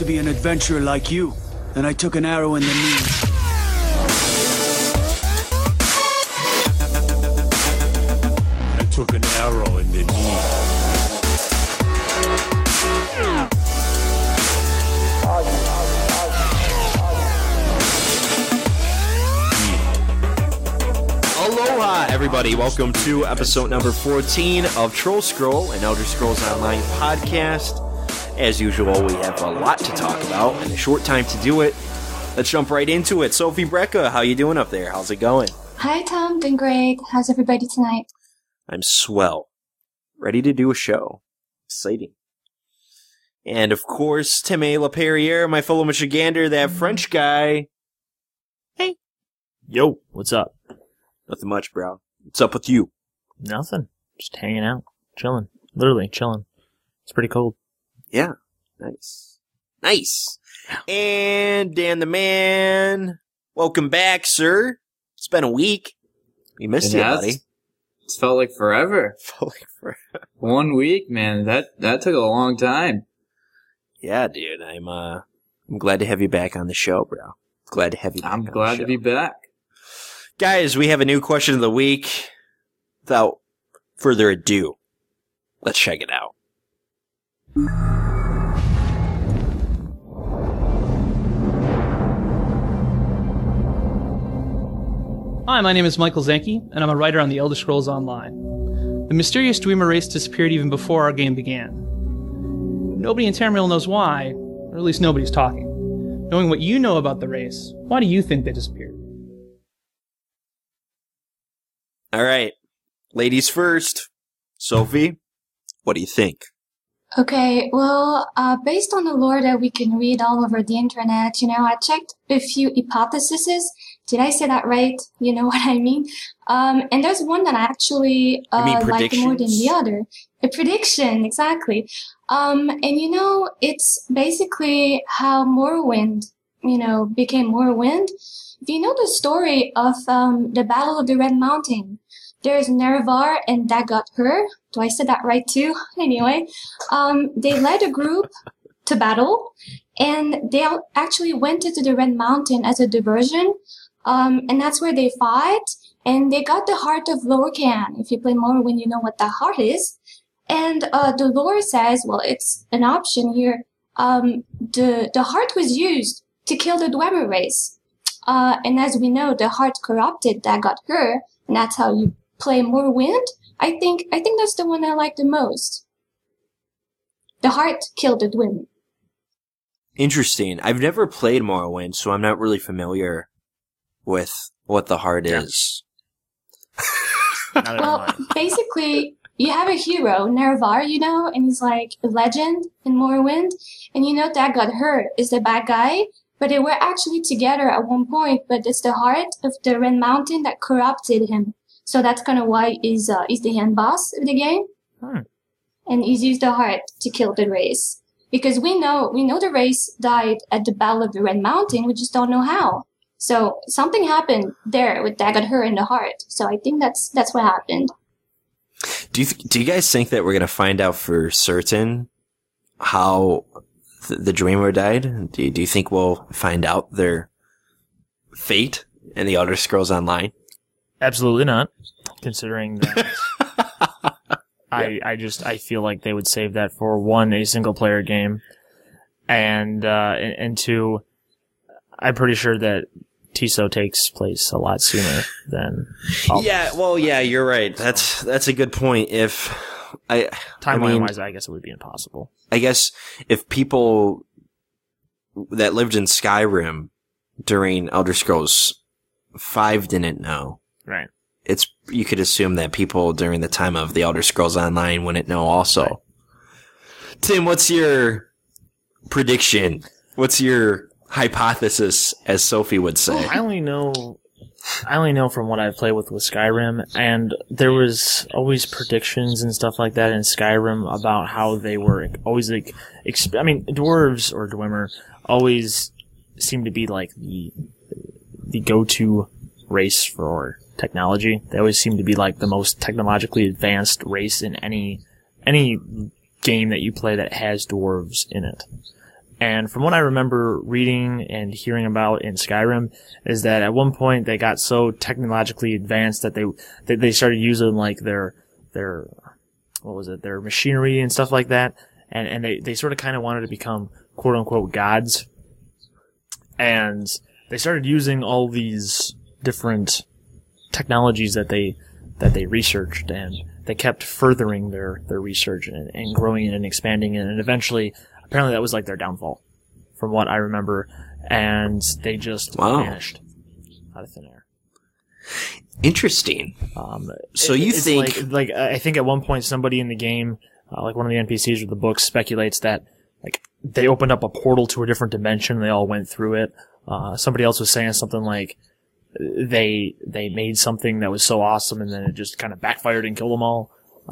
be an adventurer like you. Then I took an arrow in the knee. I took an arrow in the knee. Aloha, everybody. Welcome to episode number 14 of Troll Scroll, an Elder Scrolls Online podcast. As usual, we have a lot to talk about and a short time to do it. Let's jump right into it. Sophie Brecka, how you doing up there? How's it going? Hi, Tom. Doing great. How's everybody tonight? I'm swell. Ready to do a show. Exciting. And, of course, Tim A. LaPerriere, my fellow Michigander, that French guy. Hey. Yo, what's up? Nothing much, bro. What's up with you? Nothing. Just hanging out. Chilling. Literally chilling. It's pretty cold. Yeah. Nice. Nice. And Dan the Man. Welcome back, sir. It's been a week. We missed you, buddy. It's felt like forever. Felt like forever. 1 week, man. That took a long time. Yeah, dude. I'm glad to have you back on the show, bro. Glad to have you back I'm on the glad show. to be back. Guys, we have a new question of the week. Without further ado, let's check it out. Hi, my name is Michael Zanke, and I'm a writer on the Elder Scrolls Online. The mysterious Dwemer race disappeared even before our game began. Nobody in Tamriel knows why, or at least nobody's talking. Knowing what you know about the race, why do you think they disappeared? All right. Ladies first. Sophie, what do you think? Okay, well, based on the lore that we can read all over the internet, I checked a few hypotheses. Did I say that right? You know what I mean? And there's one that I actually like more than the other. A prediction, exactly. And it's basically how Morrowind, became Morrowind. If you know the story of the Battle of the Red Mountain, there's Nerevar and Dagot-Ur. Do I say that right too? Anyway, they led a group to battle, and they actually went into the Red Mountain as a diversion. And that's where they fought, and they got the heart of Lorkhan. If you play Morrowind, you know what that heart is. And the lore says, well, it's an option here. The heart was used to kill the Dwemer race. And as we know, the heart corrupted Dagot-Ur, and that's how you play Morrowind. I think that's the one I like the most. The heart killed the Dwemer. Interesting. I've never played Morrowind, so I'm not really familiar with what the heart is. Well, basically, you have a hero, Nerevar, and he's like a legend in Morrowind. And Dagot-Ur is the bad guy, but they were actually together at one point, but it's the heart of the Red Mountain that corrupted him. So that's kind of why he's the end boss of the game. And he's used the heart to kill the race. Because we know the race died at the Battle of the Red Mountain, we just don't know how. So something happened there with Dagot-Ur in the heart. So I think that's what happened. Do you guys think that we're going to find out for certain how the Dwemer died? Do you think we'll find out their fate in the Elder Scrolls Online? Absolutely not. Considering that, I feel like they would save that for one, a single player game, and two, I'm pretty sure that TISO takes place a lot sooner than. Yeah, you're right. That's a good point. If timeline-wise, I guess it would be impossible. I guess if people that lived in Skyrim during Elder Scrolls 5 didn't know, right? You could assume that people during the time of the Elder Scrolls Online wouldn't know also. Right. Tim, what's your prediction? What's your hypothesis, as Sophie would say? I only know from what I've played with Skyrim, and there was always predictions and stuff like that in Skyrim about how they were always dwarves or Dwemer always seem to be like the go-to race for technology. They always seem to be like the most technologically advanced race in any game that you play that has dwarves in it. And from what I remember reading and hearing about in Skyrim is that at one point they got so technologically advanced that they started using like their machinery and stuff like that. And they sort of kind of wanted to become quote unquote gods. And they started using all these different technologies that they researched, and they kept furthering their research and growing it and expanding it, and eventually, apparently that was like their downfall, from what I remember, and they just vanished out of thin air. Interesting. So you think... Like, I think at one point somebody in the game, like one of the NPCs of the book speculates that, like, they opened up a portal to a different dimension and they all went through it. Somebody else was saying something like, they made something that was so awesome and then it just kind of backfired and killed them all.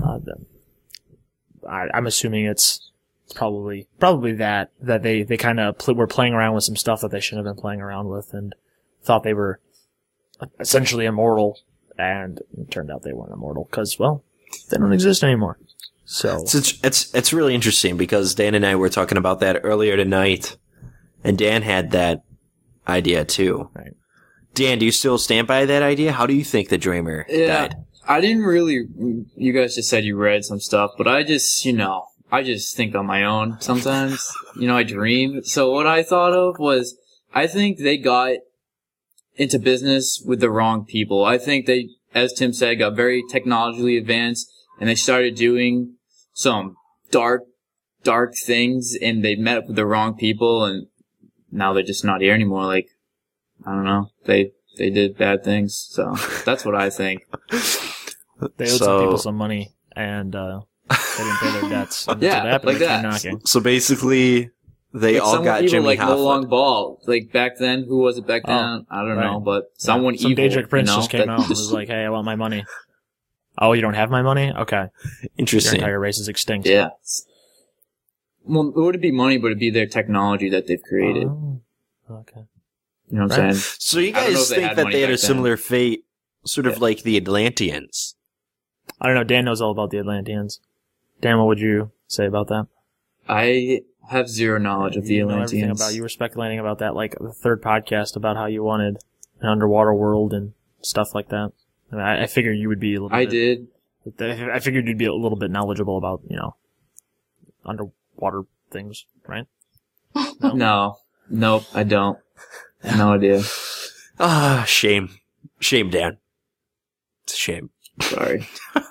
I'm assuming it's probably that they kind of were playing around with some stuff that they shouldn't have been playing around with and thought they were essentially immortal, and it turned out they weren't immortal because, well, they don't exist anymore. So it's really interesting because Dan and I were talking about that earlier tonight, and Dan had that idea too. Right. Dan, do you still stand by that idea? How do you think the Dreamer died? I didn't really. You guys just said you read some stuff, but I just think on my own sometimes. I dream. So what I thought of was, I think they got into business with the wrong people. I think they, as Tim said, got very technologically advanced, and they started doing some dark things, and they met up with the wrong people, and now they're just not here anymore. Like, I don't know. They did bad things, so that's what I think. They owed some people some money, and they didn't pay their debts. And yeah, what happened, like that. Knocking. So basically, they all got evil, Jimmy like Hoffa. No Long Ball. Like back then, who was it back then? I don't know, but someone Some evil. Daedric Prince just came out and was like, "Hey, I want my money." Oh, you don't have my money? Okay. Interesting. Your entire race is extinct. Yeah. Well, it wouldn't be money, but it'd be their technology that they've created. Oh, okay. You know what I'm saying? So you guys think that they had a similar fate, sort of like the Atlanteans? I don't know. Dan knows all about the Atlanteans. Dan, what would you say about that? I have zero knowledge of the Atlanteans. You were speculating about that, like the third podcast about how you wanted an underwater world and stuff like that. I figured you would be a little bit... I figured you'd be a little bit knowledgeable about, underwater things, right? No. Nope, I don't. No idea. Shame. Shame, Dan. It's a shame. Sorry.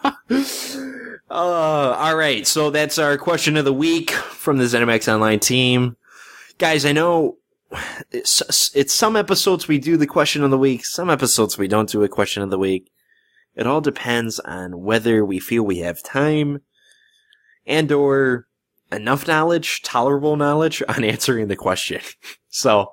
All right. So that's our question of the week from the ZeniMax Online team. Guys, I know it's some episodes we do the question of the week, some episodes we don't do a question of the week. It all depends on whether we feel we have time and or enough knowledge, tolerable knowledge on answering the question. So,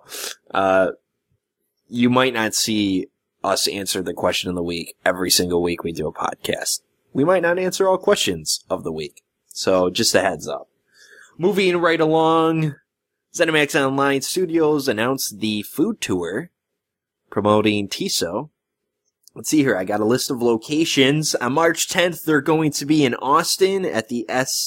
you might not see us answer the question of the week every single week we do a podcast. We might not answer all questions of the week. So, just a heads up. Moving right along, ZeniMax Online Studios announced the food tour promoting TISO. Let's see here. I got a list of locations. On March 10th, they're going to be in Austin at the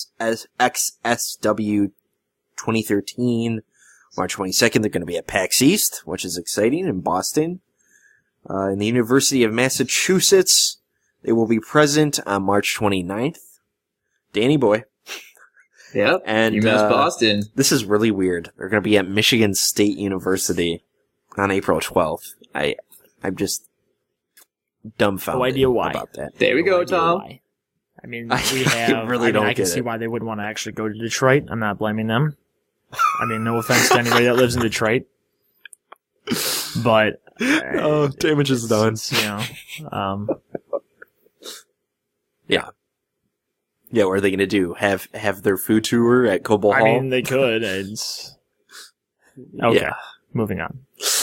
XSW 2013. March 22nd, they're going to be at PAX East, which is exciting, in Boston. In the University of Massachusetts, they will be present on March 29th. Danny boy. Yep. And UMass Boston. This is really weird. They're going to be at Michigan State University on April 12th. I'm just dumbfounded no idea why. about that. There we go, Tom. Why. I mean, I can see why they wouldn't want to actually go to Detroit. I'm not blaming them. I mean, no offense to anybody that lives in Detroit. But damage is done. Yeah. Yeah, what are they going to do? Have their food tour at Cobo Hall? I mean, they could. It's okay. Yeah. Moving on.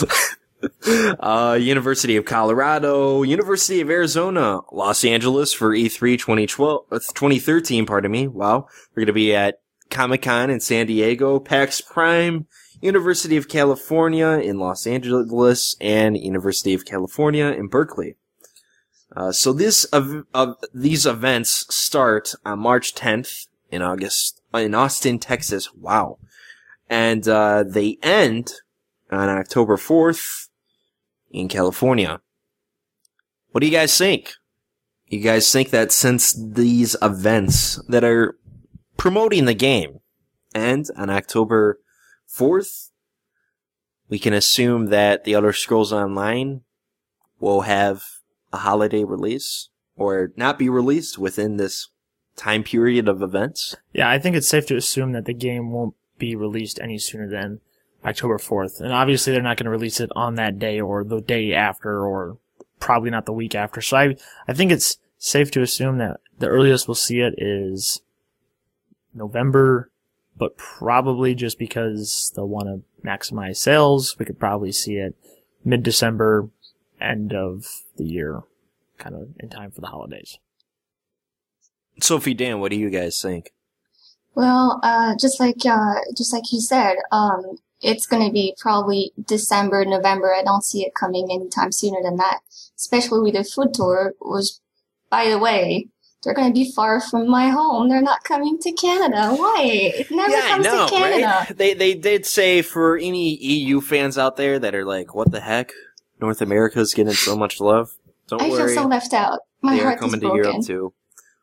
University of Colorado, University of Arizona, Los Angeles for E3 2013, pardon me. Wow. We're going to be at Comic-Con in San Diego, PAX Prime, University of California in Los Angeles, and University of California in Berkeley. So these events start on March 10th in Austin, Texas. Wow. And they end on October 4th in California. What do you guys think? You guys think that since these events that are promoting the game end on October 4th, we can assume that The Elder Scrolls Online will have a holiday release or not be released within this time period of events? Yeah, I think it's safe to assume that the game won't be released any sooner than October 4th. And obviously they're not going to release it on that day or the day after or probably not the week after. So I think it's safe to assume that the earliest we'll see it is November, but probably just because they'll want to maximize sales, we could probably see it mid-December, end of the year, kind of in time for the holidays. Sophie, Dan, what do you guys think? Well, just like you said, it's going to be probably December, November. I don't see it coming anytime sooner than that, especially with the food tour, which, by the way, they're going to be far from my home. They're not coming to Canada. Why? It never comes to Canada. Right? They did say for any EU fans out there that are like, what the heck? North America's getting so much love. Don't worry. I feel so left out. My they heart are coming is to broken. Europe too.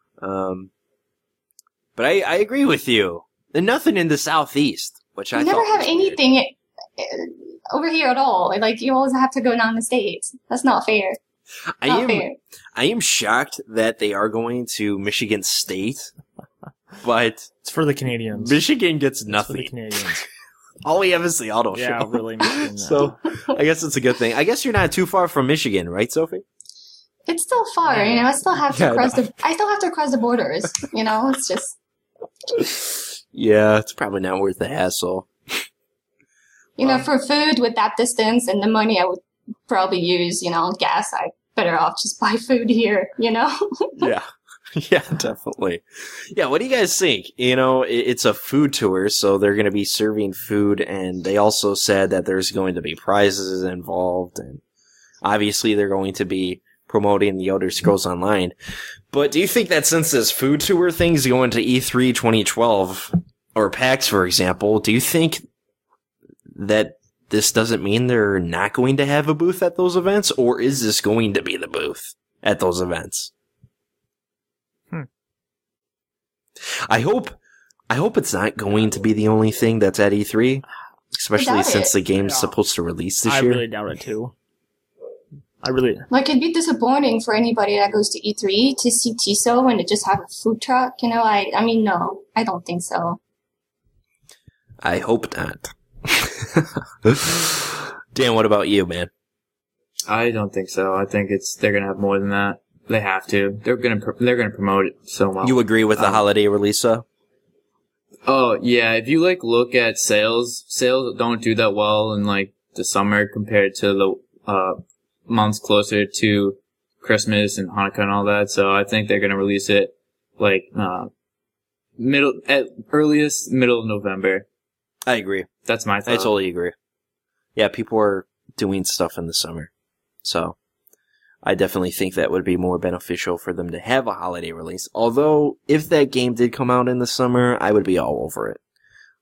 But I agree with you. There's nothing in the Southeast, which I We never thought have was anything over here at all. Like, you always have to go down the States. That's not fair. weird. Fair. I am shocked that they are going to Michigan State, but It's for the Canadians. Michigan gets It's for the nothing. Canadians. All we have is the auto Yeah, show. really. Michigan, So I guess it's a good thing. I guess you're not too far from Michigan, right, Sophie? It's still far, you know. I still have to Yeah, I still have to cross the borders. You know, it's just. Yeah, it's probably not worth the hassle. You know, for food with that distance and the money I would probably use, you know, on gas, I better off just buy food here, you know? Yeah. Yeah, definitely. Yeah, what do you guys think? You know, it's a food tour, so they're going to be serving food, and they also said that there's going to be prizes involved, and obviously they're going to be promoting the Elder Scrolls Online. But do you think that since this food tour thing's going to E3 2012, or PAX, for example, do you think that this doesn't mean they're not going to have a booth at those events, or is this going to be the booth at those events? I hope it's not going to be the only thing that's at E3, especially doubt since it. the game's Yeah. supposed to release this I year. really doubt it too. I really. Like, it'd be disappointing for anybody that goes to E3 to see TISO and to just have a food truck, you know? I mean, no, I don't think so. I hope not. Dan, what about you, man? I don't think so. I think they're gonna have more than that. They have to. They're gonna promote it so well. You agree with the holiday release, though? Oh yeah, if you like look at sales don't do that well in like the summer compared to the months closer to Christmas and Hanukkah and all that. So I think they're gonna release it like earliest middle of November. I agree. That's my I thought. totally agree. Yeah, people are doing stuff in the summer, so I definitely think that would be more beneficial for them to have a holiday release. Although, if that game did come out in the summer, I would be all over it.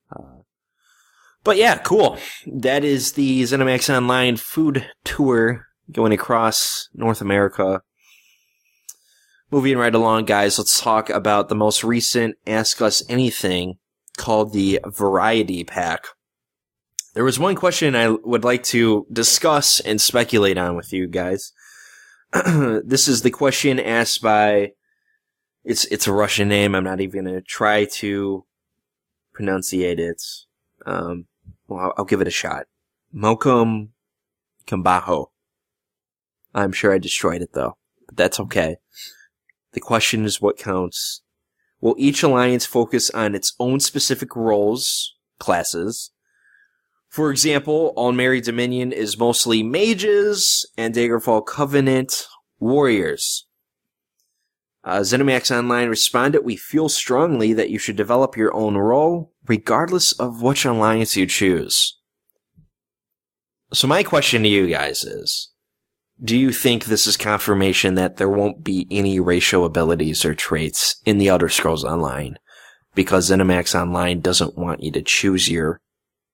But yeah, cool. That is the ZeniMax Online food tour going across North America. Moving right along, guys, let's talk about the most recent Ask Us Anything called the Variety Pack. There was one question I would like to discuss and speculate on with you guys. This is the question asked by, it's a Russian name. I'm not even going to try to pronunciate it. Well, I'll give it a shot. Mokum Kambaho. I'm sure I destroyed it though, but that's okay. The question is what counts. Will each alliance focus on its own specific roles, classes? For example, All-Mary Dominion is mostly mages, and Daggerfall Covenant, warriors. ZeniMax Online responded, we feel strongly that you should develop your own role, regardless of which alliance you choose. So my question to you guys is, do you think this is confirmation that there won't be any racial abilities or traits in the Elder Scrolls Online? Because ZeniMax Online doesn't want you to choose your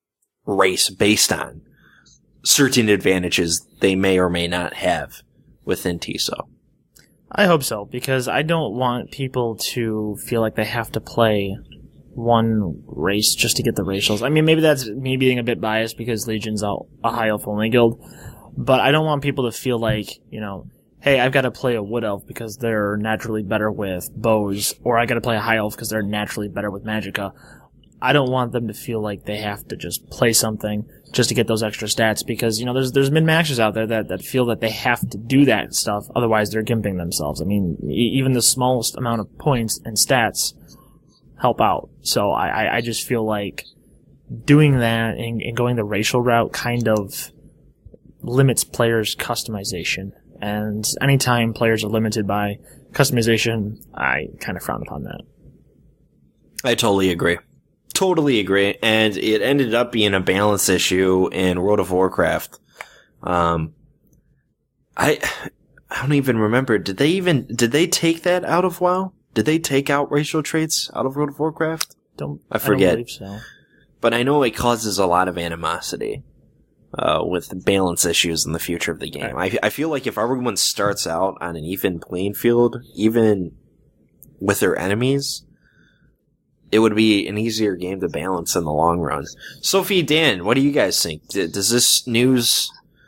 race based on certain advantages they may or may not have within TISO. I hope so, because I don't want people to feel like they have to play one race just to get the racials. I mean, maybe that's me being a bit biased because Legion's a high elf only guild, but I don't want people to feel like, hey, I've got to play a wood elf because they're naturally better with bows, or I got to play a high elf because they're naturally better with magicka. I don't want them to feel like they have to just play something just to get those extra stats, because, there's min-maxers out there that feel that they have to do that stuff, otherwise they're gimping themselves. I mean, even the smallest amount of points and stats help out. So I just feel like doing that and going the racial route kind of limits players' customization. And anytime players are limited by customization, I kind of frown upon that. I totally agree. And it ended up being a balance issue in World of Warcraft. I don't even remember. Did they take that out of WoW? Did they take out racial traits out of World of Warcraft? I forget. I don't believe so. But I know it causes a lot of animosity with balance issues in the future of the game. Right. I feel like if everyone starts out on an even playing field, even with their enemies, it would be an easier game to balance in the long run. Sophie, Dan, what do you guys think? Does this news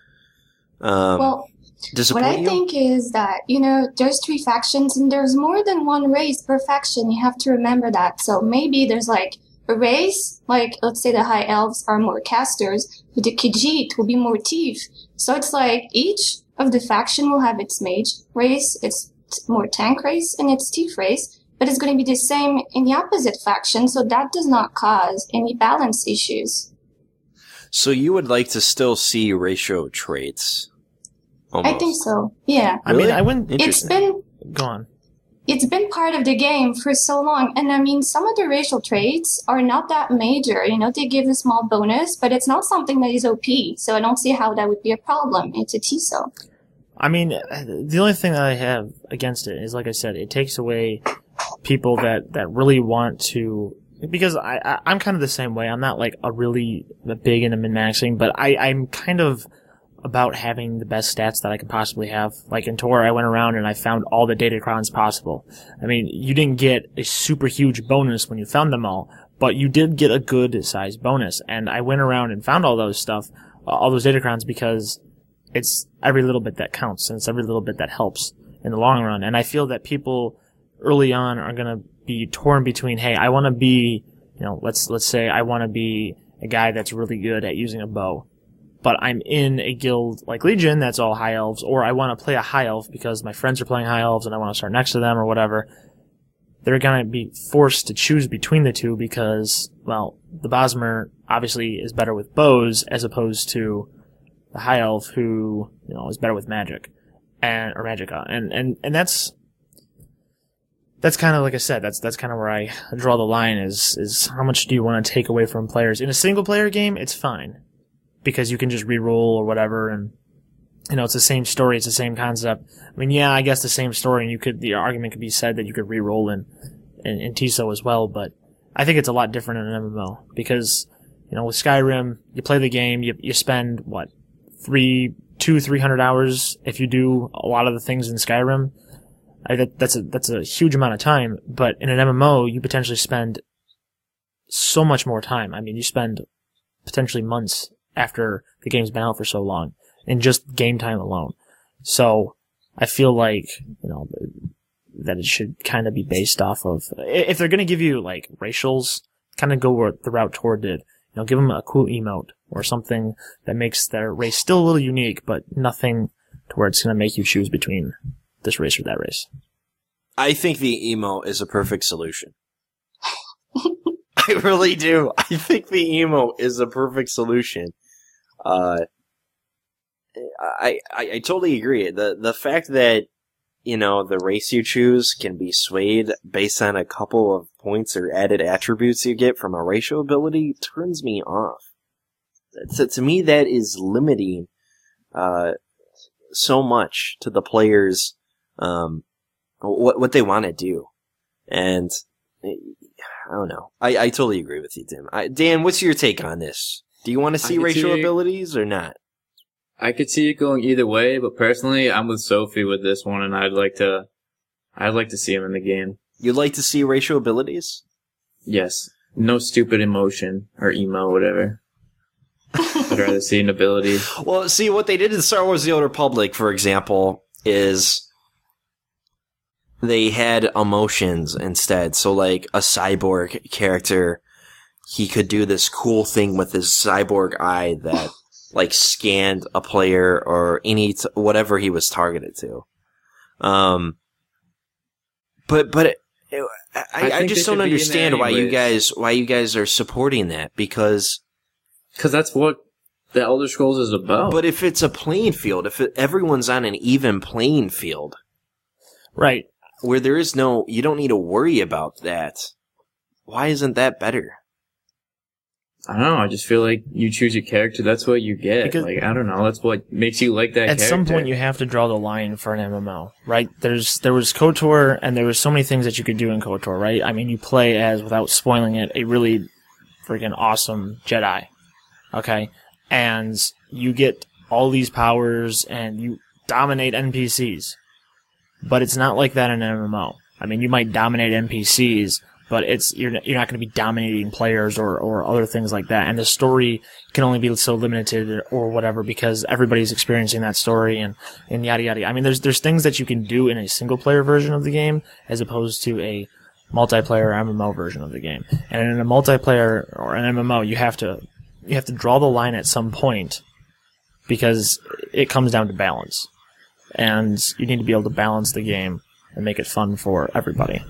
disappoint what I you? think is that, there's 3 factions and there's more than one race per faction. You have to remember that. So maybe there's like a race, like let's say the high elves are more casters, but the Khajiit will be more thief. So it's like each of the faction will have its mage race, its more tank race, and its thief race. But it's going to be the same in the opposite faction, so that does not cause any balance issues. So you would like to still see ratio traits? Almost. I think so, yeah. I mean, I wouldn't... Go on. It's been part of the game for so long, and I mean, some of the racial traits are not that major. They give a small bonus, but it's not something that is OP, so I don't see how that would be a problem. It's a TISO. I mean, the only thing that I have against it is, like I said, it takes away people that really want to, because I'm kind of the same way. I'm not like a really big into min-maxing, but I'm kind of about having the best stats that I could possibly have. Like in Tor, I went around and I found all the Datacrons possible. I mean, you didn't get a super huge bonus when you found them all, but you did get a good sized bonus. And I went around and found all those Datacrons, because it's every little bit that counts, and it's every little bit that helps in the long run. And I feel that people early on are going to be torn between, hey, I want to be, let's say I want to be a guy that's really good at using a bow, but I'm in a guild like Legion that's all high elves, or I want to play a high elf because my friends are playing high elves and I want to start next to them or whatever. They're going to be forced to choose between the two because, well, the Bosmer obviously is better with bows as opposed to the high elf who, is better with magic or magicka. And that's kind of, like I said, that's kind of where I draw the line is how much do you want to take away from players? In a single player game, it's fine, because you can just re-roll or whatever, and, it's the same story, it's the same concept. I mean, yeah, I guess the same story, and the argument could be said that you could re-roll in TISO as well, but I think it's a lot different in an MMO, because, with Skyrim, you play the game, you spend, 300 hours if you do a lot of the things in Skyrim. That's a huge amount of time, but in an MMO, you potentially spend so much more time. I mean, you spend potentially months after the game's been out for so long in just game time alone. So I feel like, that it should kind of be based off of, if they're going to give you like racials, kind of go the route Tor did. Give them a cool emote or something that makes their race still a little unique, but nothing to where it's going to make you choose between this race or that race. I think the emo is a perfect solution. I really do. I think the emo is a perfect solution. I totally agree. The fact that, the race you choose can be swayed based on a couple of points or added attributes you get from a racial ability turns me off. To me, that is limiting so much to the players, what they want to do. And I don't know. I totally agree with you, Tim. Dan, what's your take on this? Do you want to see could racial see- abilities or not? I could see it going either way, but personally, I'm with Sophie with this one, and I'd like to see him in the game. You'd like to see racial abilities? Yes. No stupid emotion or emo, whatever. I'd rather see an ability. Well, see, what they did in Star Wars The Old Republic, for example, is they had emotions instead. So, like, a cyborg character, he could do this cool thing with his cyborg eye that, like, scanned a player or whatever he was targeted to. But I just don't understand why you guys are supporting that, because that's what the Elder Scrolls is about. But if it's a playing field, everyone's on an even playing field, Right. where there is you don't need to worry about that. Why isn't that better? I don't know. I just feel like you choose your character. That's what you get. Because- like, I don't know. That's what makes you like that At character. some point, you have to draw the line for an MMO, right? There was KOTOR, and there was so many things that you could do in KOTOR, right? I mean, you play as, without spoiling it, a really freaking awesome Jedi, okay? And you get all these powers, and you dominate NPCs. But it's not like that in an MMO. I mean, you might dominate NPCs, but you're not going to be dominating players or other things like that. And the story can only be so limited or whatever because everybody's experiencing that story and yada yada. I mean, there's things that you can do in a single player version of the game as opposed to a multiplayer MMO version of the game. And in a multiplayer or an MMO, you have to draw the line at some point because it comes down to balance. And you need to be able to balance the game and make it fun for everybody.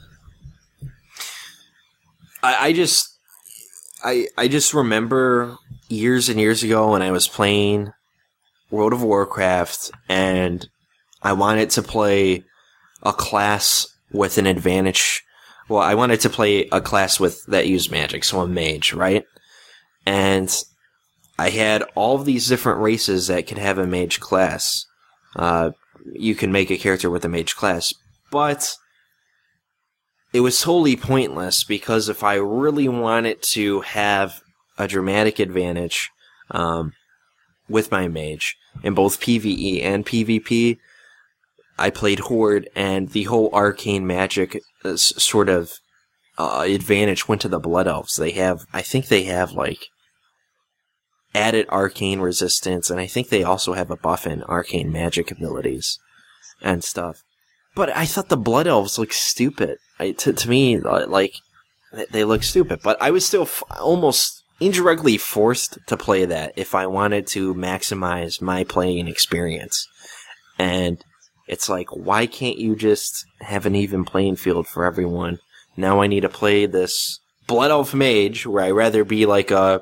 I just remember years and years ago when I was playing World of Warcraft and I wanted to play a class with an advantage. Well, I wanted to play a class that used magic, so a mage, right? And I had all of these different races that could have a mage class. You can make a character with a mage class, but it was totally pointless because if I really wanted to have a dramatic advantage with my mage in both PvE and PvP, I played Horde, and the whole arcane magic sort of advantage went to the Blood Elves. I think they have like added arcane resistance, and I think they also have a buff in arcane magic abilities and stuff. But I thought the Blood Elves looked stupid. To me, like, they look stupid. But I was still almost indirectly forced to play that if I wanted to maximize my playing experience. And it's like, why can't you just have an even playing field for everyone? Now I need to play this Blood Elf mage where I'd rather be like a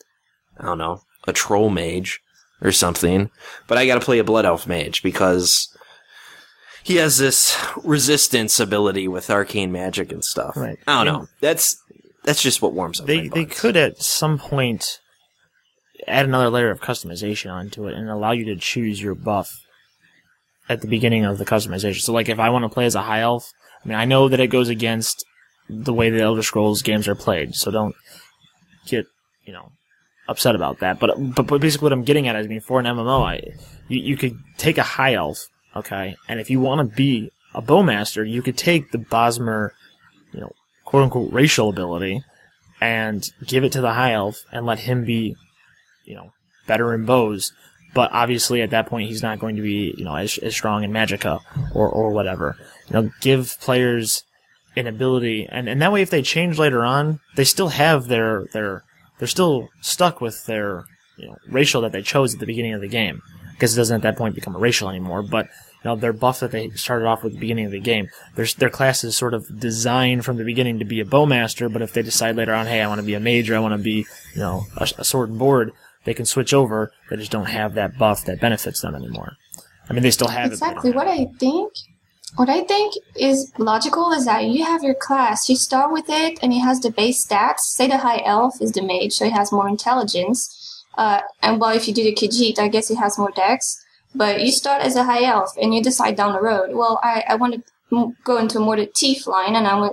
troll mage or something. But I gotta play a Blood Elf mage because he has this resistance ability with arcane magic and stuff. Right. I don't know. That's just what warms up my They butt. could at some point add another layer of customization onto it and allow you to choose your buff at the beginning of the customization. So, like, if I want to play as a high elf, I mean, I know that it goes against the way the Elder Scrolls games are played, so don't get, upset about that. But basically what I'm getting at is, I mean, for an MMO, you could take a high elf, okay, and if you want to be a bowmaster, you could take the Bosmer, quote unquote racial ability and give it to the high elf and let him be, better in bows. But obviously at that point he's not going to be, as strong in Magicka or whatever. Give players an ability, and that way if they change later on, they still have they're still stuck with their, racial that they chose at the beginning of the game. Because it doesn't at that point become a racial anymore, but their buff that they started off with at the beginning of the game, their class is sort of designed from the beginning to be a bowmaster, but if they decide later on, hey, I want to be a mage, or I want to be, a sword and board, they can switch over. They just don't have that buff that benefits them anymore. I mean, they still have exactly. it. What I think is logical is that you have your class, you start with it, and it has the base stats. Say the high elf is the mage, so it has more intelligence. And well, if you do the Khajiit, I guess it has more dex. But you start as a high elf, and you decide down the road, well, I want to go into more the thief line, and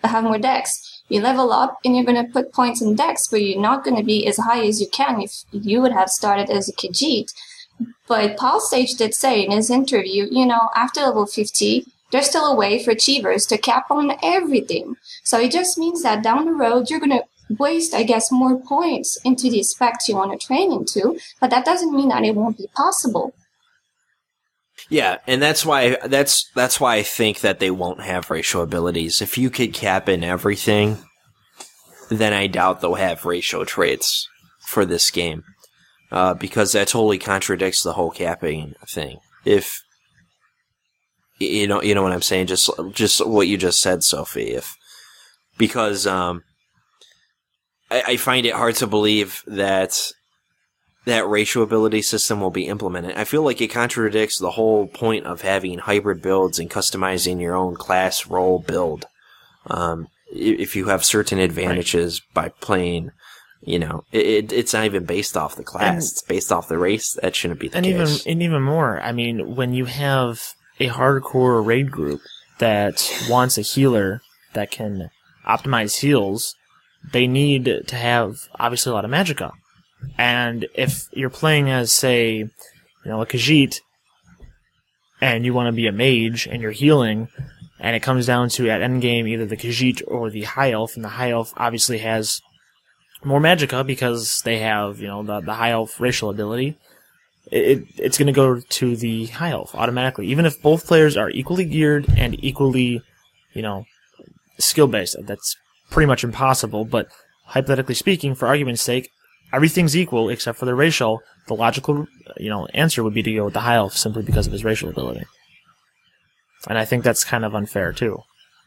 have more dex. You level up and you're going to put points in dex, but you're not going to be as high as you can if you would have started as a Khajiit. But Paul Sage did say in his interview, after level 50, there's still a way for achievers to cap on everything. So it just means that down the road, you're going to waste, I guess, more points into the specs you want to train into, but that doesn't mean that it won't be possible. Yeah, and that's why I think that they won't have racial abilities. If you could cap in everything, then I doubt they'll have racial traits for this game, because that totally contradicts the whole capping thing. If you know what I'm saying, just what you just said, Sophie. Because I find it hard to believe that racial ability system will be implemented. I feel like it contradicts the whole point of having hybrid builds and customizing your own class role build. If you have certain advantages by playing, it's not even based off the class. It's based off the race. That shouldn't be the case. Even more, I mean, when you have a hardcore raid group that wants a healer that can optimize heals, they need to have, obviously, a lot of magicka. And if you're playing as, say, a Khajiit, and you want to be a mage, and you're healing, and it comes down to, at endgame, either the Khajiit or the High Elf, and the High Elf obviously has more magicka because they have, the High Elf racial ability, it's going to go to the High Elf automatically. Even if both players are equally geared and equally, skill-based. That's pretty much impossible, but hypothetically speaking, for argument's sake, everything's equal except for the racial. The logical, answer would be to go with the High Elf simply because of his racial ability. And I think that's kind of unfair, too.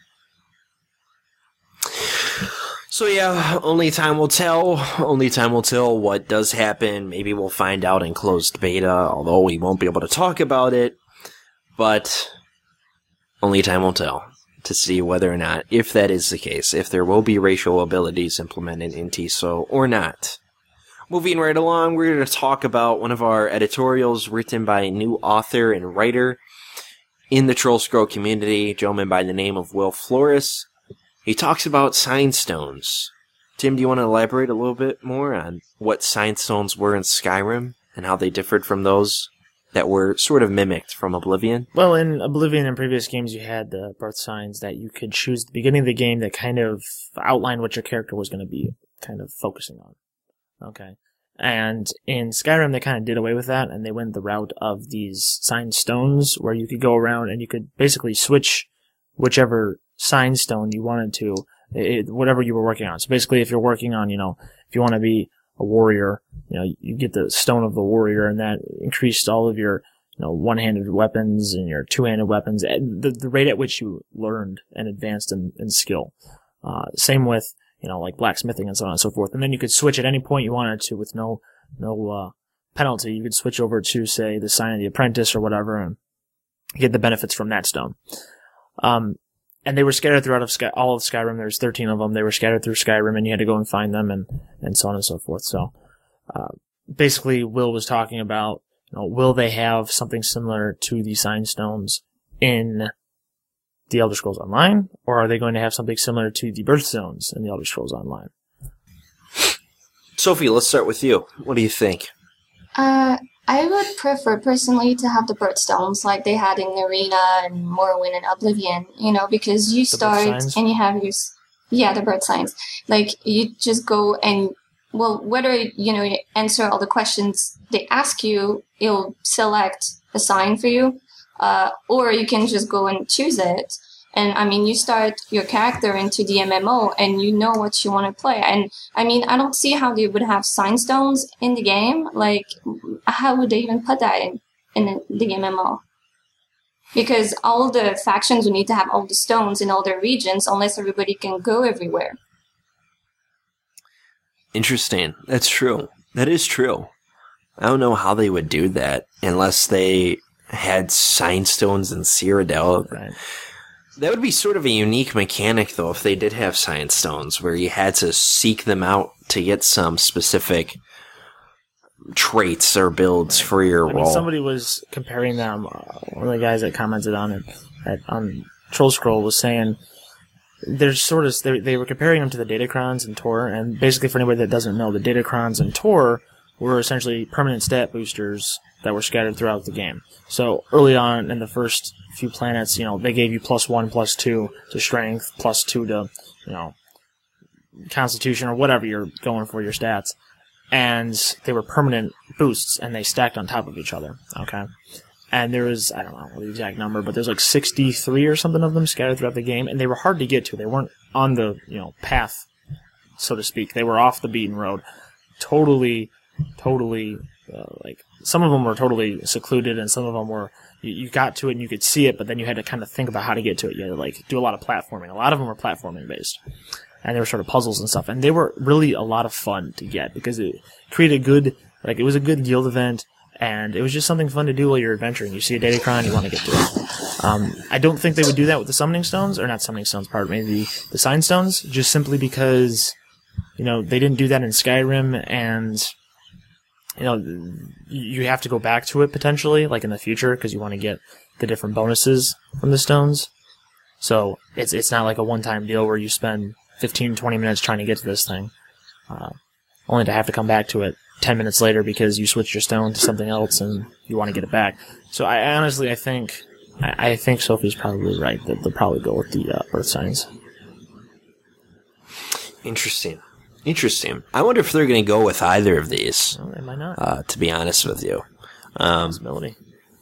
So yeah, only time will tell. Only time will tell what does happen. Maybe we'll find out in closed beta, although we won't be able to talk about it. But only time will tell to see whether or not, if that is the case, if there will be racial abilities implemented in TESO or not. Moving right along, we're going to talk about one of our editorials written by a new author and writer in the Troll Scroll community, a gentleman by the name of Will Flores. He talks about Sign Stones. Tim, do you want to elaborate a little bit more on what Sign Stones were in Skyrim and how they differed from those that were sort of mimicked from Oblivion? Well, in Oblivion and previous games, you had the birth signs that you could choose at the beginning of the game that kind of outlined what your character was going to be kind of focusing on. Okay. And in Skyrim, they kind of did away with that, and they went the route of these Sign Stones, where you could go around and you could basically switch whichever Sign Stone you wanted to, whatever you were working on. So basically, if you're working on, if you want to be a warrior, you get the Stone of the Warrior, and that increased all of your, one-handed weapons and your two-handed weapons, and the rate at which you learned and advanced in skill. Same with, like blacksmithing and so on and so forth. And then you could switch at any point you wanted to with no penalty. You could switch over to, say, the Sign of the Apprentice or whatever and get the benefits from that stone. And they were scattered throughout all of Skyrim. There's 13 of them. They were scattered through Skyrim, and you had to go and find them and so on and so forth. So, basically, Will was talking about, will they have something similar to the Sign Stones in the Elder Scrolls Online, or are they going to have something similar to the Birthstones in the Elder Scrolls Online? Sophie, let's start with you. What do you think? I would prefer personally to have the birthstones like they had in Arena and Morrowind and Oblivion, because you start and you have the birth signs. Like, you just go and, whether, you answer all the questions they ask you, it'll select a sign for you, or you can just go and choose it. And, you start your character into the MMO and you know what you want to play. And, I don't see how they would have Sign Stones in the game. Like, how would they even put that in the MMO? Because all the factions would need to have all the stones in all their regions unless everybody can go everywhere. Interesting. That's true. That is true. I don't know how they would do that unless they had Sign Stones in Cyrodiil. Right. That would be sort of a unique mechanic, though, if they did have Sign Stones, where you had to seek them out to get some specific traits or builds for your role. Somebody was comparing them. One of the guys that commented on it on Troll Scroll was saying there's sort of they were comparing them to the Datacrons in Tor, and basically for anybody that doesn't know, the Datacrons in Tor were essentially permanent stat boosters that were scattered throughout the game. So early on in the first few planets, they gave you +1, +2 to strength, +2 to, constitution or whatever you're going for your stats. And they were permanent boosts, and they stacked on top of each other, okay? And there was, I don't know the exact number, but there's like 63 or something of them scattered throughout the game, and they were hard to get to. They weren't on the, path, so to speak. They were off the beaten road. Totally, like, some of them were totally secluded, and some of them were, you got to it and you could see it, but then you had to kind of think about how to get to it. You had to, like, do a lot of platforming. A lot of them were platforming based. And they were sort of puzzles and stuff. And they were really a lot of fun to get because it created it was a good guild event, and it was just something fun to do while you're adventuring. You see a Datacron, you want to get to it. I don't think they would do that with the summoning stones, or not summoning stones, pardon me, the sign stones, just simply because, they didn't do that in Skyrim, and, you have to go back to it potentially, like in the future, because you want to get the different bonuses from the stones. So it's not like a one-time deal where you spend 15, 20 minutes trying to get to this thing, only to have to come back to it 10 minutes later because you switched your stone to something else and you want to get it back. So I honestly think Sophie's probably right that they'll probably go with the Earth signs. Interesting. I wonder if they're going to go with either of these. Well, they might not. To be honest with you. Possibility.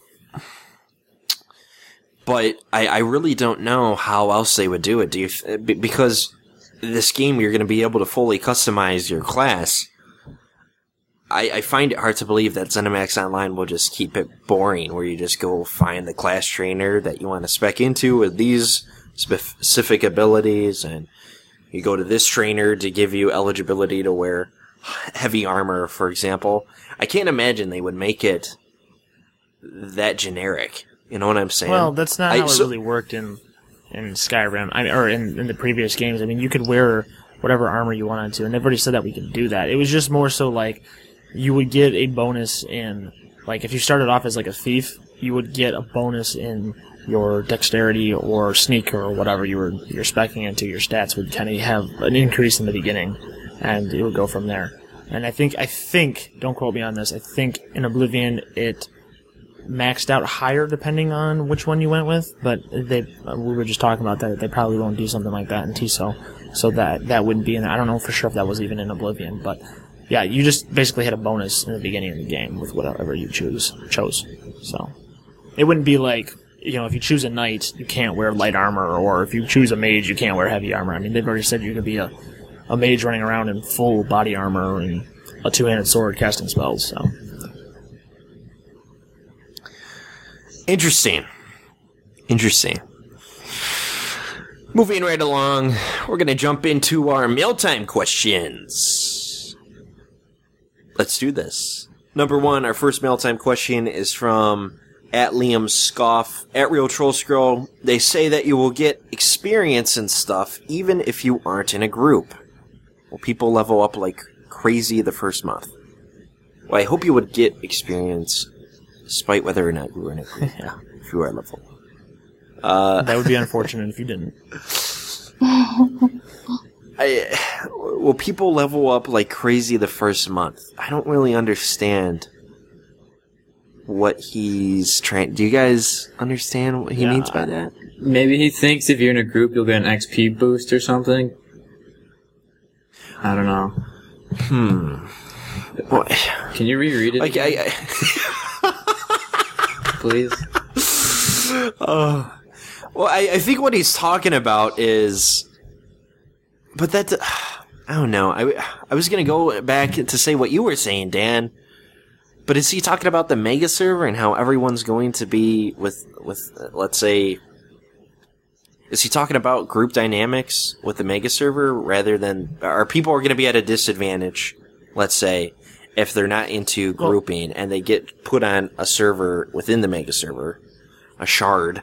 But I really don't know how else they would do it. Because this game, you're going to be able to fully customize your class. I find it hard to believe that ZeniMax Online will just keep it boring, where you just go find the class trainer that you want to spec into with these specific abilities, and you go to this trainer to give you eligibility to wear heavy armor, for example. I can't imagine they would make it that generic. You know what I'm saying? Well, that's not how it really worked in Skyrim, or in the previous games. I mean, you could wear whatever armor you wanted to, and they've already said that we could do that. It was just more so like you would get a bonus in, like, if you started off as like a thief, you would get a bonus in your dexterity or sneak or whatever you're speccing into. Your stats would kind of have an increase in the beginning, and it would go from there. And I think, don't quote me on this, I think in Oblivion it maxed out higher depending on which one you went with, but we were just talking about that. They probably won't do something like that in TESO, so that wouldn't be in there. I don't know for sure if that was even in Oblivion, but yeah, you just basically had a bonus in the beginning of the game with whatever you chose. So it wouldn't be like, if you choose a knight, you can't wear light armor, or if you choose a mage, you can't wear heavy armor. I mean, they've already said you could be a mage running around in full body armor and a two-handed sword casting spells, so. Interesting. Moving right along, we're going to jump into our mealtime questions. Let's do this. Number 1, our first mealtime question is from @LiamScoff, @RealTrollScroll. They say that you will get experience and stuff even if you aren't in a group. Will people level up like crazy the first month? Well, I hope you would get experience despite whether or not you were in a group. Yeah. If you are level. That would be unfortunate if you didn't. Will people level up like crazy the first month? I don't really understand what he's trying. Do you guys understand what he means by that? Maybe he thinks if you're in a group, you'll get an XP boost or something. I don't know. What? Can you reread it? Like, please? Well, I think what he's talking about is, but that, I don't know. I was gonna go back to say what you were saying, Dan. But is he talking about the mega server and how everyone's going to be with let's say, is he talking about group dynamics with the mega server rather than, are people going to be at a disadvantage, let's say, if they're not into grouping and they get put on a server within the mega server, a shard,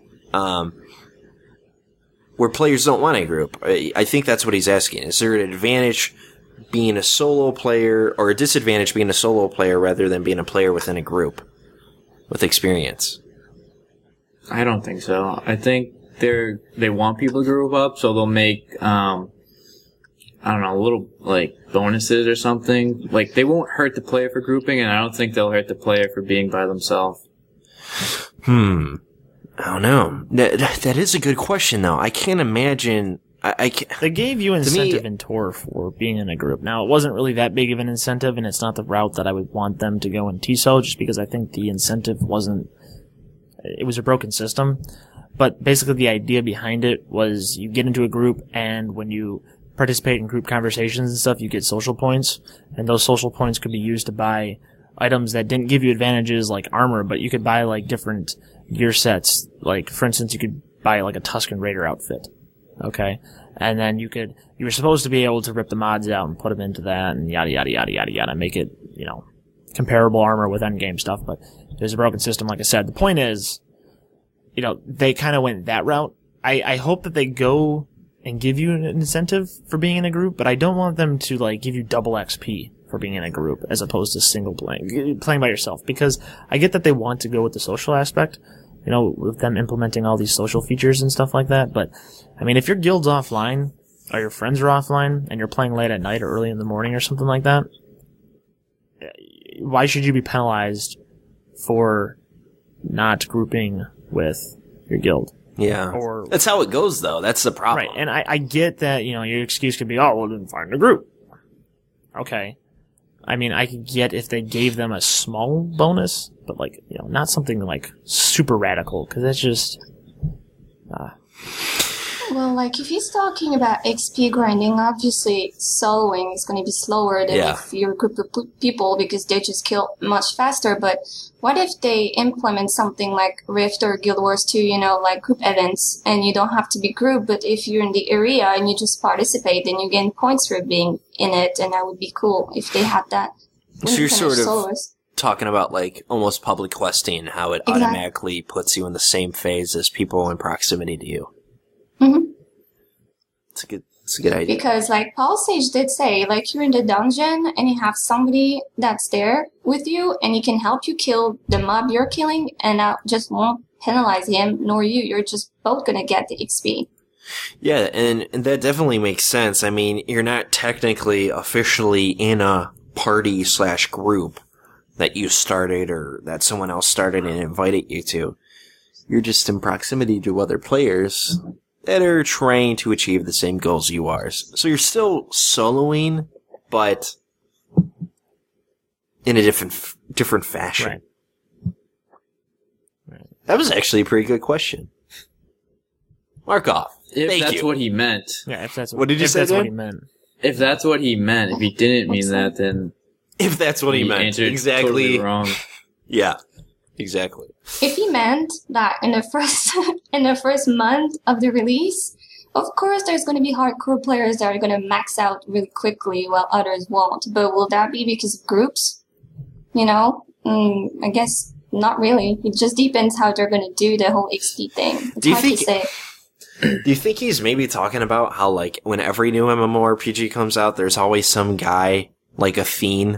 where players don't want a group? I think that's what he's asking. Is there an advantage being a solo player, or a disadvantage being a solo player rather than being a player within a group with experience? I don't think so. I think they want people to group up, so they'll make I don't know, little like bonuses or something. Like they won't hurt the player for grouping, and I don't think they'll hurt the player for being by themselves. I don't know. That is a good question, though. I can't imagine. I can't. They gave you incentive in Tor for being in a group. Now, it wasn't really that big of an incentive, and it's not the route that I would want them to go in TSO, just because I think the incentive wasn't. It was a broken system. But basically, the idea behind it was you get into a group, and when you participate in group conversations and stuff, you get social points, and those social points could be used to buy items that didn't give you advantages like armor, but you could buy like different gear sets. Like, for instance, you could buy like a Tusken Raider outfit. Okay? And then you were supposed to be able to rip the mods out and put them into that and yada yada yada yada yada, make it, comparable armor with endgame stuff, but there's a broken system, like I said. The point is, they kind of went that route. I hope that they go and give you an incentive for being in a group, but I don't want them to like give you double XP for being in a group as opposed to single playing by yourself, because I get that they want to go with the social aspect, with them implementing all these social features and stuff like that. But I mean, if your guild's offline or your friends are offline and you're playing late at night or early in the morning or something like that, why should you be penalized for not grouping with your guild? Yeah. Or that's how it goes, though. That's the problem. Right. And I get that, your excuse could be, oh, well, then find a group. Okay. I mean, I could get if they gave them a small bonus, but like, not something like super radical, because that's just, Well, like, if he's talking about XP grinding, obviously soloing is going to be slower than if you're a group of people, because they just kill much faster. But what if they implement something like Rift or Guild Wars 2, like group events, and you don't have to be grouped, but if you're in the area and you just participate, then you gain points for being in it, and that would be cool if they had that. So you're sort of talking about like almost public questing, how it automatically puts you in the same phase as people in proximity to you. Mm-hmm. It's a good idea. Because like Paul Sage did say, like you're in the dungeon and you have somebody that's there with you and he can help you kill the mob you're killing, and that just won't penalize him nor you. You're just both gonna get the XP. Yeah, and that definitely makes sense. I mean, you're not technically officially in a party/group that you started or that someone else started and invited you to. You're just in proximity to other players that are trying to achieve the same goals you are. So you're still soloing, but in a different fashion. Right. That was actually a pretty good question. Markov. If that's what he meant. Yeah, if that's what did you say? That's what he meant. If that's what he meant, if he didn't mean that, then if that's what he meant, exactly totally wrong. Yeah, exactly. If he meant that in the first month of the release, of course there's going to be hardcore players that are going to max out really quickly while others won't. But will that be because of groups? I guess not really. It just depends how they're going to do the whole XP thing. It's hard to say. Do you think he's maybe talking about how, like, when every new MMORPG comes out, there's always some guy, like a fiend,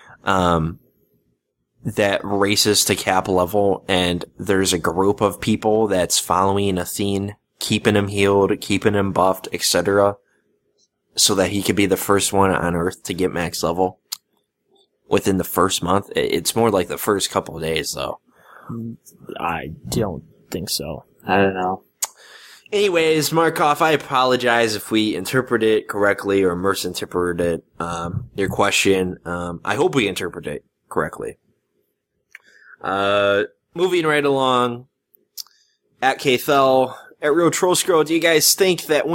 that races to cap level, and there's a group of people that's following a fiend, keeping him healed, keeping him buffed, etc., so that he could be the first one on Earth to get max level within the first month? It's more like the first couple of days, though. I don't think so. I don't know. Anyways, Markov, I apologize if we interpreted it correctly or misinterpreted your question. I hope we interpreted it correctly. Moving right along, at Kthel, at Real Troll Scroll, do you guys think that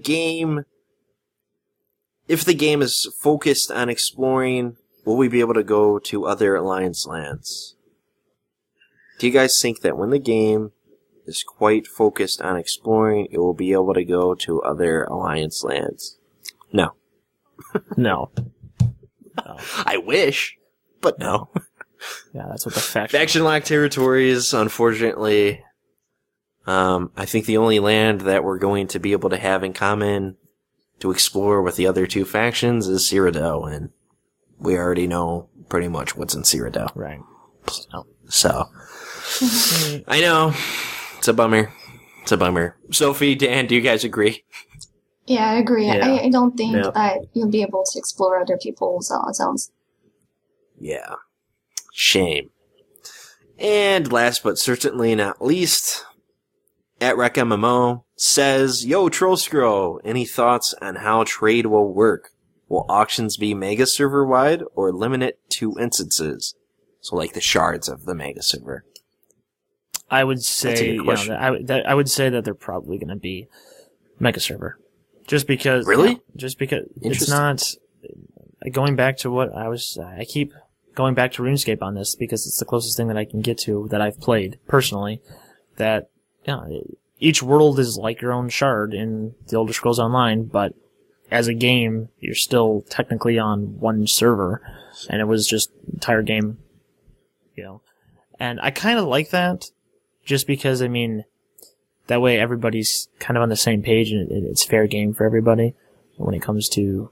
if the game is focused on exploring, will we be able to go to other Alliance lands? Do you guys think that when the game is quite focused on exploring, it will be able to go to other Alliance lands? No. No. I wish, but no. Yeah, that's what the faction... Faction-locked territories, unfortunately. I think the only land that we're going to be able to have in common to explore with the other two factions is Cyrodiil, and we already know pretty much what's in Cyrodiil. Right. So, I know. It's a bummer. It's a bummer. Sophie, Dan, do you guys agree? Yeah, I agree. Yeah. I don't think Yeah. that you'll be able to explore other people's zones. Yeah. Shame. And last but certainly not least, at RecMMO says, Yo, Troll Scroll, any thoughts on how trade will work? Will auctions be mega server wide or limited to instances? So like the shards of the mega server. I would That's a say, good you know, question. I would say that they're probably going to be mega server, just because. Really? Just because it's Interesting. not going back to what I keep going back to RuneScape on this because it's the closest thing that I can get to that I've played personally. That each world is like your own shard in the Elder Scrolls Online, but as a game, you're still technically on one server, and it was just entire game, And I kind of like that, just because, I mean, that way everybody's kind of on the same page, and it's fair game for everybody when it comes to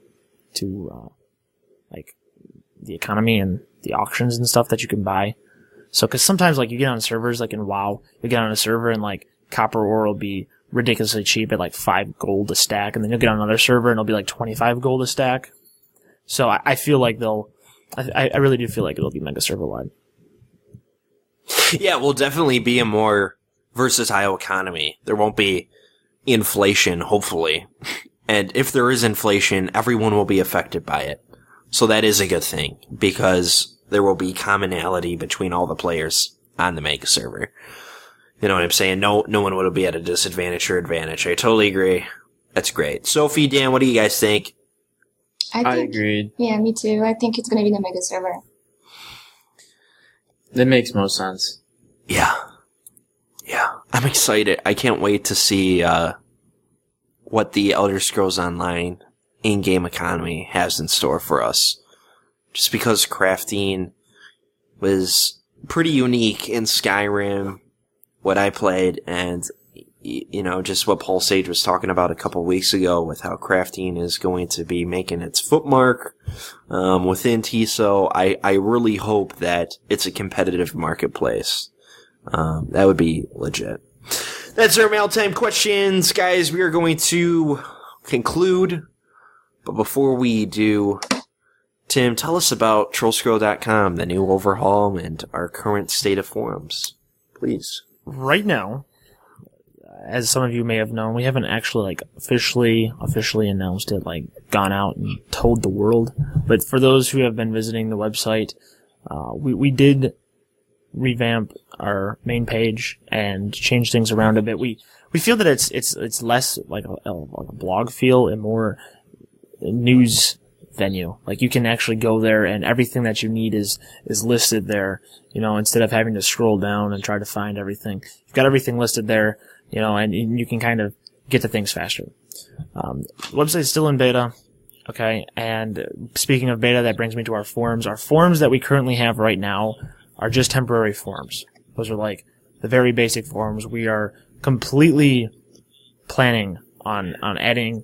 like the economy and the auctions and stuff that you can buy. So, cause sometimes like you get on servers, like in WoW, you get on a server and like copper ore will be ridiculously cheap at like 5 gold a stack, and then you'll get on another server and it'll be like 25 gold a stack. So I feel like I really do feel like it'll be mega server wide. Yeah, will definitely be a more versatile economy. There won't be inflation, hopefully. And if there is inflation, everyone will be affected by it. So that is a good thing, because there will be commonality between all the players on the mega server. You know what I'm saying? No one will be at a disadvantage or advantage. I totally agree. That's great. Sophie, Dan, what do you guys think? I agreed. Yeah, me too. I think it's going to be the mega server. That makes most sense. Yeah. I'm excited. I can't wait to see what the Elder Scrolls Online in-game economy has in store for us. Just because crafting was pretty unique in Skyrim, what I played, and just what Paul Sage was talking about a couple weeks ago with how crafting is going to be making its footmark within TSO. I really hope that it's a competitive marketplace. That would be legit. That's our mail time questions, guys. We are going to conclude, but before we do, Tim, tell us about TrollScroll.com, the new overhaul, and our current state of forums, please. Right now, as some of you may have known, we haven't actually like officially announced it, like gone out and told the world. But for those who have been visiting the website, we did revamp our main page and change things around a bit. We feel that it's less like a blog feel and more news venue. Like you can actually go there and everything that you need is listed there, instead of having to scroll down and try to find everything. You've got everything listed there, and you can kind of get to things faster. The website's still in beta. Okay. And speaking of beta, that brings me to our forums. Our forums that we currently have right now are just temporary forums. Those are like the very basic forums. We are completely planning on adding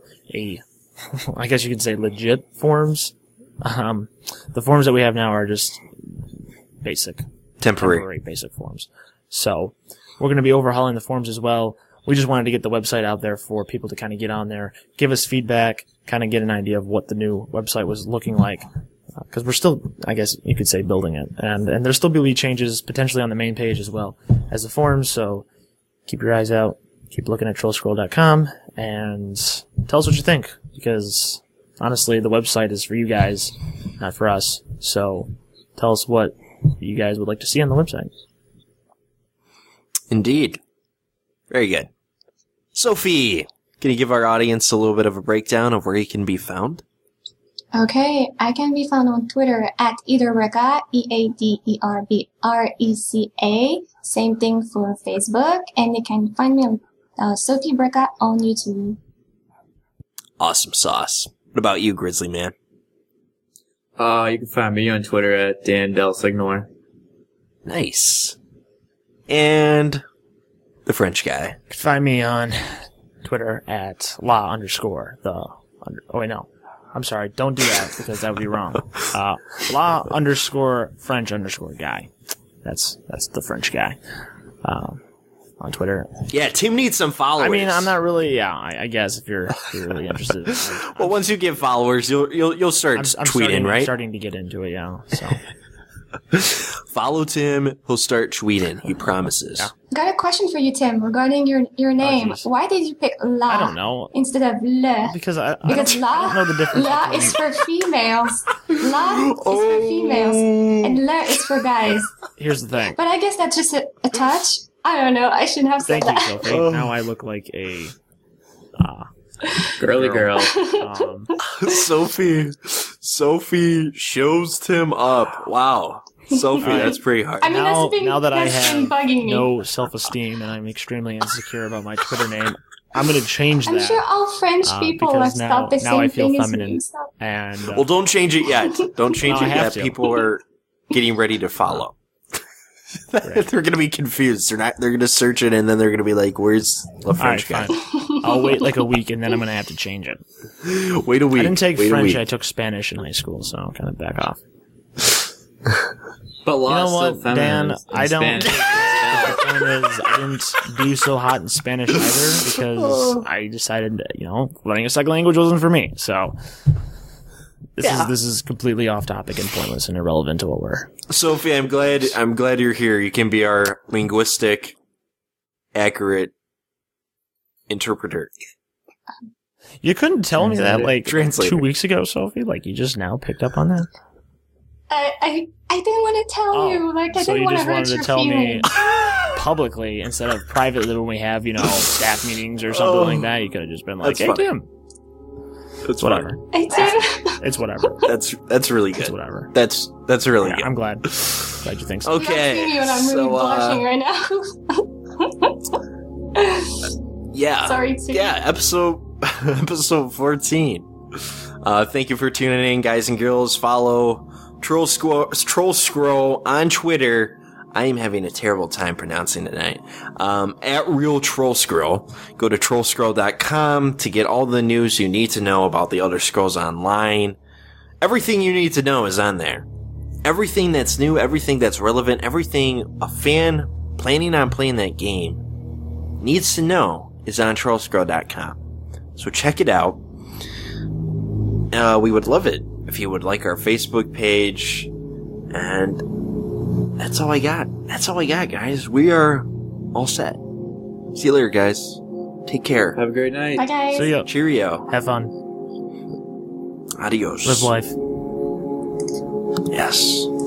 I guess you could say legit forums. The forums that we have now are just basic. Temporary basic forums. So we're going to be overhauling the forums as well. We just wanted to get the website out there for people to kind of get on there, give us feedback, kind of get an idea of what the new website was looking like. Because we're still, I guess you could say, building it. And there'll still be changes potentially on the main page as well as the forums. So keep your eyes out. Keep looking at TrollScroll.com and tell us what you think. Because honestly, the website is for you guys, not for us. So tell us what you guys would like to see on the website. Indeed. Very good. Sophie, can you give our audience a little bit of a breakdown of where you can be found? Okay, I can be found on Twitter at Ederbreca, EADERBRECA. Same thing for Facebook, and you can find me on Sophie Breca on YouTube. Awesome sauce. What about you, Grizzly Man? You can find me on Twitter at Dan Del Signor. Nice. And the French guy. You can find me on Twitter at _. Oh wait, no. I'm sorry, don't do that because that would be wrong. _French_guy. That's the French guy. on Twitter. Yeah, Tim needs some followers. I mean, I'm not really. Yeah, I guess if you're really interested. Well, once you get followers, you'll start I'm tweeting, right? I'm starting to get into it. Yeah. So follow Tim. He'll start tweeting. He promises. Yeah. Got a question for you, Tim, regarding your name. jeez. Why did you pick La I don't know instead of Le? because I Because La, don't know the difference. La between- is for females. La is for females, and Le is for guys. Here's the thing. But I guess that's just a touch. I don't know. I shouldn't have said Thank you, that. Sophie. Now I look like a Girly girl. Sophie shows Tim up. Wow, Sophie, that's pretty hard. I mean, now that I that's been have bugging me. no self-esteem and I'm extremely insecure about my Twitter name, I'm going to change that. I'm sure all French people have because stopped the now I same feel thing as feminine. you. And Well, don't change it yet. Don't change No, it I have yet. to. People are getting ready to follow. They're going to be confused. They're going to search it and then they're going to be like, "Where's the all right, French guy?" fine. I'll wait like a week and then I'm going to have to change it. Wait a week. I didn't take Wait a French. week. I took Spanish in high school, so I'll kind of back off. But You La's know still what, feminine. Dan? I don't. The point is, I didn't do so hot in Spanish either because I decided that, learning a second language wasn't for me. So this is completely off topic and pointless and irrelevant to what we're. Sophie, I'm glad you're here. You can be our linguistic, accurate interpreter. You couldn't tell me that like Translator. 2 weeks ago, Sophie. Like you just now picked up on that. I didn't want to tell you. Like, I so didn't you want to just hurt wanted to your tell me feelings. publicly instead of privately when we have staff meetings or something like that. You could have just been like, That's "Hey funny. Tim, It's whatever. I did. It's whatever. That's really good. It's whatever." That's really Yeah, good. I'm glad you think so. You don't see me when I'm really blushing right now. Yeah. Sorry, Tim. Yeah, episode 14. Thank you for tuning in, guys and girls. Follow Troll Scroll on Twitter. I am having a terrible time pronouncing it tonight. At Real Troll Scroll. Go to trollscroll.com to get all the news you need to know about the Elder Scrolls Online. Everything you need to know is on there. Everything that's new, everything that's relevant, everything a fan planning on playing that game needs to know is on trollscroll.com. So check it out. We would love it if you would like our Facebook page. And that's all I got. That's all I got, guys. We are all set. See you later, guys. Take care. Have a great night. Bye, guys. See ya. Cheerio. Have fun. Adios. Live life. Yes.